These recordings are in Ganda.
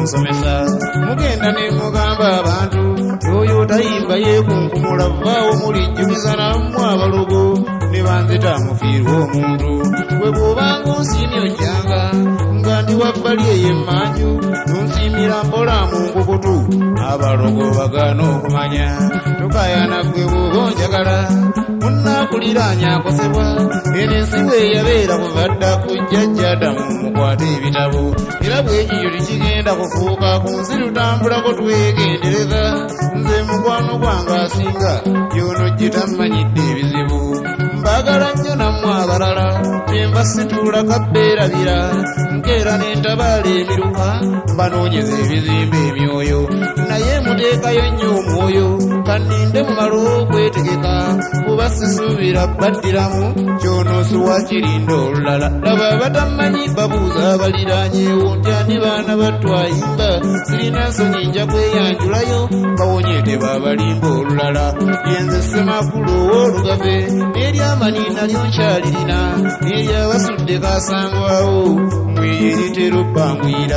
nsomesa mugenda ne mugamba abantu oyo tayimba yekunkumula vaawo mulijjukiza nammwe abalogo ne banzita mufiirwa omuntu bwe bw'obanga onsiimye ojjanga nga ndi wabbali ey'emmanju nonsiimira mpola mu nkukutu abalogo bagaana okumanya tokaayana ggwe bw'oba onjagala munaakuliraanya akosebwa eno ensi bweyabeera kuva dda ku jjajja Adamu mukwate ebitabo era bwekityo tikigenda kufuuka ku nsi tutambulako twegendereza nze mukwano gwange asinga yono gye tammanyidde ebizibu mbagala nnyo nammwe abalala kyenva situula kabbeerabira nkeera n'entabaala emiruka mbanoonyeza ebizimba emyoyo naye muteekayo nnyo omwoyo kanninde mumala okwetegeka kuba sisuubira baddiramu kyonoosuwa kirinda olulala laba abatammanyi babuuza abaliraanyeewo nti ani baana batwayimba sirina nsonyi nja kweyanjulayo bawonye tebaabalimba olulala yenze Ssemakulu ow'Olugave n'eryamani nalyo nkyalirina n'eryabasudde kaasangwawo mmwe eritera obbanguyira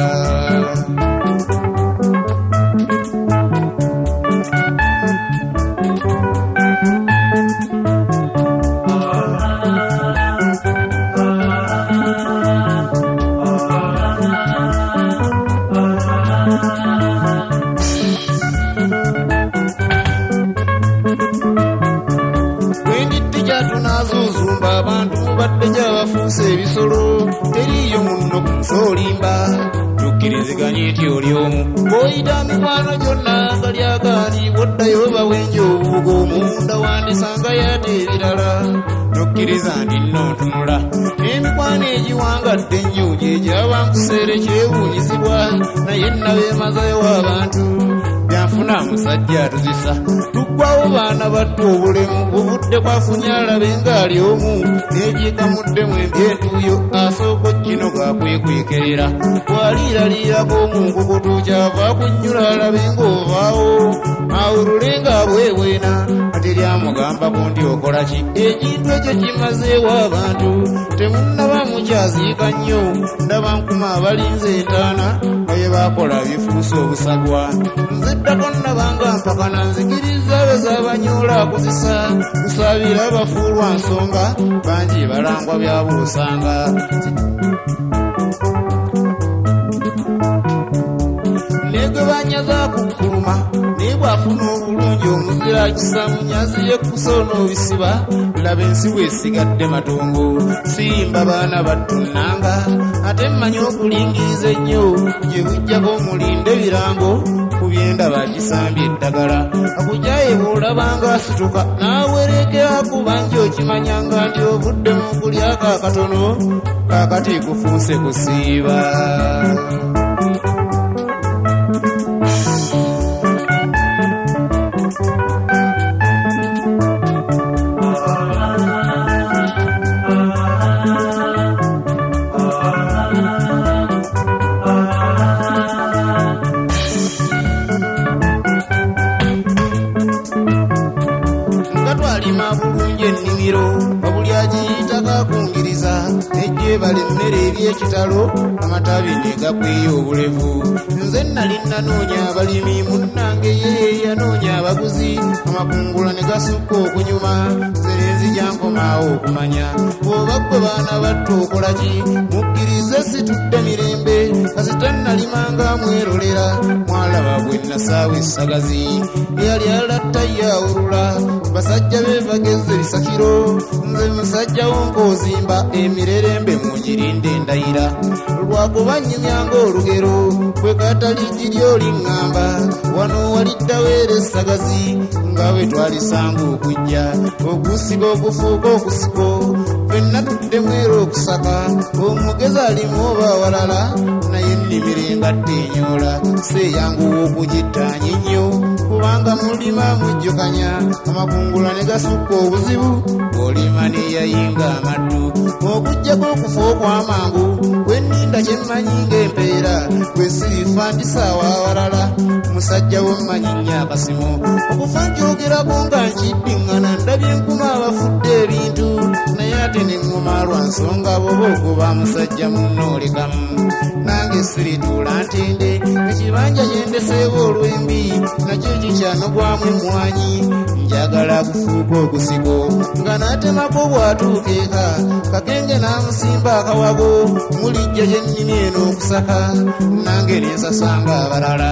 abantu mubadde gyabafuusa ebisolo teriiyo munno ku nsi olimba tukkiriziganye nti oli omu bw'oyita mikwano gyonna gali agaani bw'oddayo bawenja obubuga omunda wandisanga yate ebirala tokkiriza ndi nno ntunula n'emikwano egiwangadde ennyo gyegyaba nkuseere kyewuunyizibwa naye nnabeemazayo abantu byanfuna musajja atuzisa tuggwawo baana batta obulemu buvudde kwafunye alabe ng'ali omu n'egyekamuddemu ebyentuuyo asooka kino gakwekwekerera bw'aliiraliirako mu nkukutu kyava kunnyula alabe ng'ovaawo awulule ng'abwebwena ate lyamugambako ndi okola ki ekintu ekyo kimazeewo abantu temunnaba mukyaziika nnyo ndaba nkuma abalinze entaana naye baakola bifuusa obusagwa nziddako nnabanga mpakana nzikiriza bezabanyoola akuzisa kusaabira abafuulwa nsonga bangi balangwa byabuusanga negwe banyaza kukkuluma naye bw'afuna obulungi omuzira kisamunyazi yekkusoona obisiba laba ensi bw'esigadde matongo sirimba baana battunnanga ate mmanyi okulingiriza ennyo gye bujjako omulinde ebirango ku byenda bakisambye eddagala akujaye bw'olabanga asituka n'awerekera ku bangi okimanyanga nti ovudde mu kulyako akatono kaakati kufuuse kusiiba babuli agiyitaka kungiriza nejjebala emmere eby'ekitalo amatabi ne gakweya obulevu nze nali nanoonya abalimi munnange ye yanoonya abaguzi amakungula ne gasukka okunyuma serenzi gyankomaawo okumanya oba ggwe baana batta okola ki mukkirize situdde mirembe kasita nalimanga mwerolera mwalaba bwe nasaawa essagazi eyali alatta yawulula basajja beebagezze bisakiro nze musajja wonkoozimba emirerembe munyirinde endayira lwakuba nnyumyanga olugero kwe kataligi ly'oliŋŋamba wano waliddawo era essagazi nga bwe twalisanga okujja okusiba okufuuka okusiko fenna tuddemu era okusaka omugezi alimu oba walala naye nnimirenga ttenyoola seeyanguwa okugittaanya ennyo kubanga mulima mujjukanya amakungula ne gasukka obuzibu olima neyayinga amaddu okujjako okufa okw'amangu kwenninda kyemmanyi ng'empeera kwe sirifa ndisaawa awalala musajja wemmanyi nnyo akasimo okufa nkyogerako nga nkiddiŋŋana ndabye enkuma abafudde ebintu naye ate neŋŋuma lwa nsonga boba ogoba musajja munnoolekamu nange sirituula ntende ekibanja kyendeseewo olw'embi nakyo kikyanogwamu emmwanyi njagala kufuuka ogusiko nga n'atemako bw'atuuka eka kakenge n'amusimba akawago mulijja gye nnimi eno okusaka nange ne nsasanga abalala.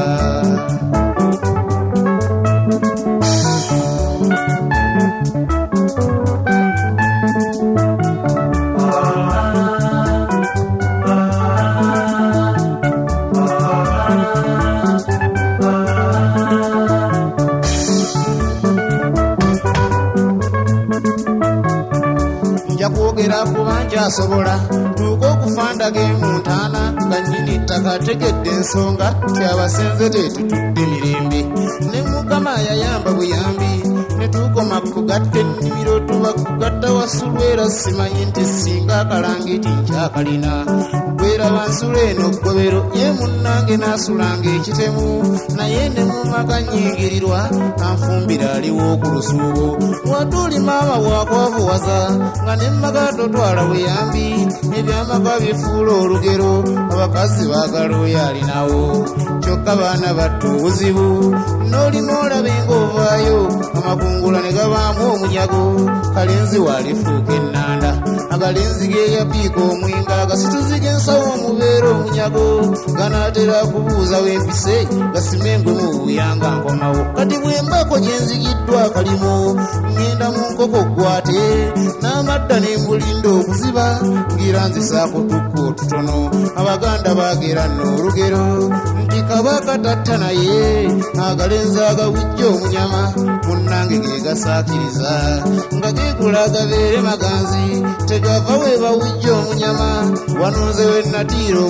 Njakwogera kuba nkyasobola tuuka okufandage mu ntaana nga nnyini ttaka ategedde ensonga ti abasenze tetutudde mirembe ne mukama yayamba buyambi ne tukoma kugatta ennimiro tuba kugatta wasulwera simanyi nti singa akalangiti nkyakalina bweraba nsula eno ggobero ye munnange n'asulanga ekitemu naye ne mumaka nnyingirirwa anfumbira aliwo ku lusuubo watuli maama bwakwavuwaza nga nemmaka totwala buyambi ebyamaka bifuula olugero abakazi baagala oyo alinawo kyokka baana batta obuzibu n'olina olaba ng'ovaayo amakungula ne gabaamu omunyago kalenzi waalifuuka ennanda agalenzi geeyapiika omwinga agasituziga ensawo omubeera omunyago ganaatera kubuuza w'empise gasimengwe mu buyanga nkomawo kati bwembako gye nzigiddwa kalimo ngenda mu nkoko gwate n'amadda ne mbulinda okuziba ngira nzisaako tukko otutono abaganda baageranna olugero nti kabaka tatta naye agalenzi agawujja omunyama munnange ge gasaakiriza nga geekula agabeere maganzi tegava we bawujja omunyama wanonze we natiira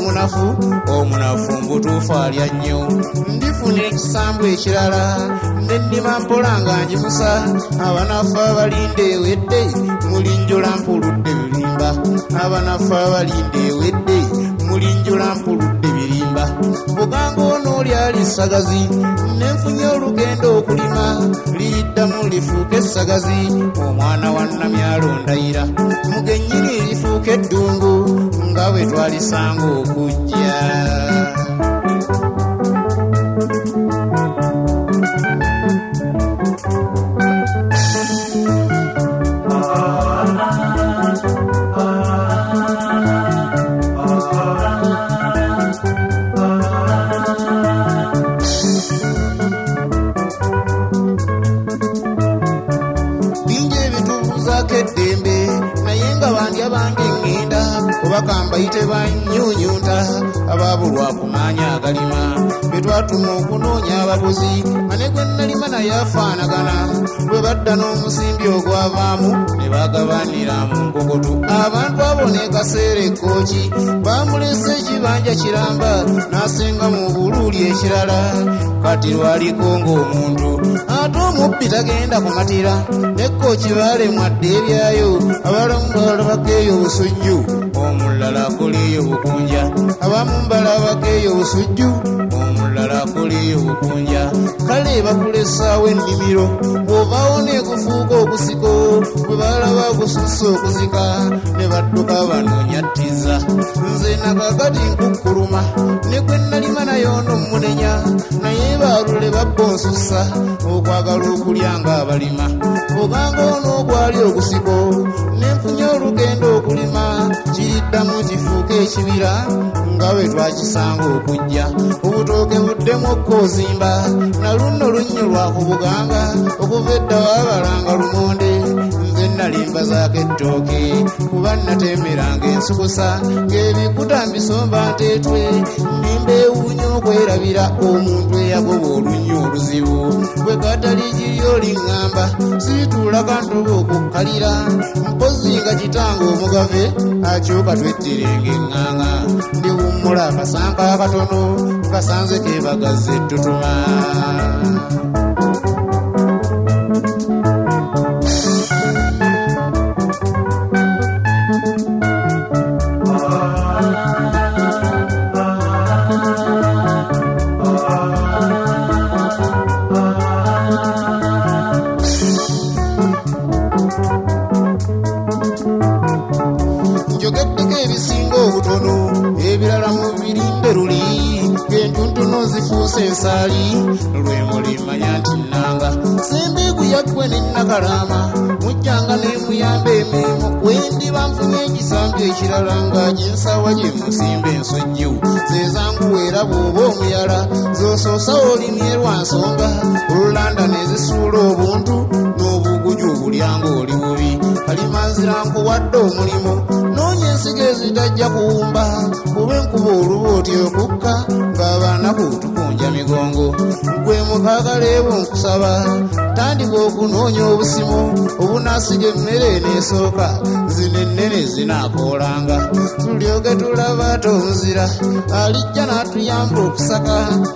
omunafu mbutuufu alya nnyo ndifuna ekisambu ekirala nennima mpola nga njimusa abanafu abalinda ewedde mulinjola mpuludde birimba abanafu abalinda ewedde mulinjola mpuludde birimba buganga ono oli ali ssagazi nenfunye olugendo okulima liyiddamu lifuuka essagazi omwana wa nnamyalo ndayira mugennyini lifuuka eddungu nga bwe twalisanga okujja. Bakambayite bannyuunyunta abaabulwa kumanya agalima bwe twatuma okunoonya abaguzi ane gwe nalima naye afaanagana bwe badda n'omusimbi ogwavaamu ne bagabanira mu nkokoto abantu abo ne kaseera ekkooki bamulese ekibanja kiramba n'asenga mu buluuli ekirala kati lwaliko ng'omuntu ate omubbi tagenda kumatira nekkooki baalemwadde ebyayo abalamu balabakeeyo obusujju omulala akoleeyo bukunja abamu mbalabakeeyo obusujju omulala akoleeyo bukunja kale bakulesaawo ennimiro bw'ovaawo neekufuuka ogusiko bwe balaba gususse okuzika ne badduka banoonyattiza nze nakakati nkukkuluma ne gwe nalima nayo n'omunenya naye baalule babba onsussa okwagala okulya ng'abalima oganga ono ogwali ogusiko nenfunye olugendo okulima kiriddamu kifuuka ekibira nga bwe twakisanga okujja obutooke buddemu okkozimba naluno lunnyulwa ku buganga okuva edda waabalanga lumonde nze nalimba zaako ettooke kuba natemeranga ensukusa ng'ebikuta mbisomba nteetwe nimba ewuunya okwerabira omuntu eyagoba olunnya oluzibu bwe katali giri oliŋŋamba siituula kantoba okukkalira mpozi nga kitanga omugave akyuka twettirenga eŋŋaŋa ndiwummula akasanka akatono kasanze keebagazza ettutuma. zifuuse ensaali lwe mulimanya nti nnanga sembeegu yaggwe nennakalama mujjanga ne muyamba emirimu wendiba nfunye ekisambi ekirala nga gyensawa gye musimba ensojju zezanguweera bw'oba omuyala zosoosa olimye lwa nsonga olulanda ne zisuula obuntu n'obuguju obulyanga oli bubi kalimanzira nkuwadde omulimu noonya ensigo ezitajja kuwumba kuba enkuba oluba otya okukka ng'abaanaku tukunja migongo gwe mukagaleebo nkusaba tandika okunoonya obusimu obunaasiga emmere eneesooka zino ennene zinaakoolanga tulyoke tulaba ate omuzira alijja n'atuyamba okusaka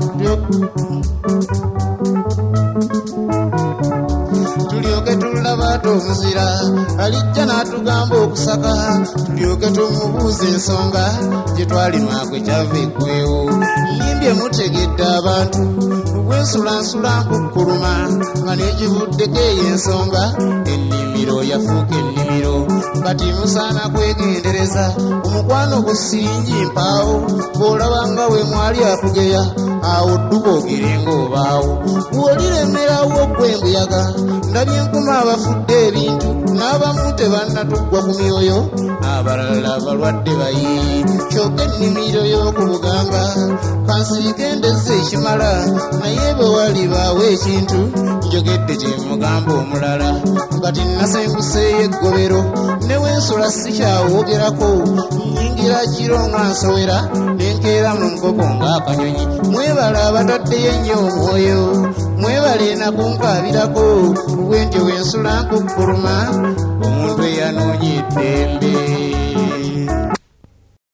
tulyoke tulaba ate omuzira alijja n'atugamba okusaka tulyoke tumubuuza ensonga gye twalimaakwe kyava eggwewo nyimbye mutegedde abantu bwensulansula nkukkuluma nga n'ekivuddeko ey'ensonga ennimiro yafuuka ennimiro kati musaana kwegendereza omukwano gusingi mpaawo bw'olaba nga we mwali akugeya awo dduka ogerenga obaawo bw'oliremerawo gwe embuyaga ndabye enkuma abafudde ebintu n'abamu tebannatuggwa ku myoyo abalala balwadde bayiiyi kyokka ennimiro y'oku buganga kansiike ndezza ekimala naye bwe walibaawo ekintu njogedde kye mugamba omulala kati nasenguseeyo eggobero ne wensula sikyawoogerako nnyingira kiro nga nsowera nenkeera mu nkoko ng'akanyonyi mwebale abataddeyo ennyo omwoyo mwebale nakunkaabirako bwe ntyo wensula nkukkuluma omuntu eyanoonya eddembe.